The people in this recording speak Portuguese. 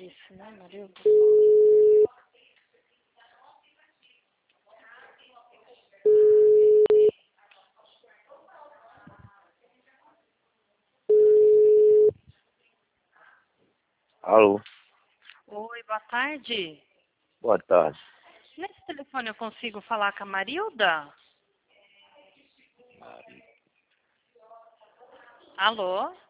disse, né, Marilda? Alô, Oi, boa tarde. boa tarde. Nesse telefone eu consigo falar com a Marilda? Alô?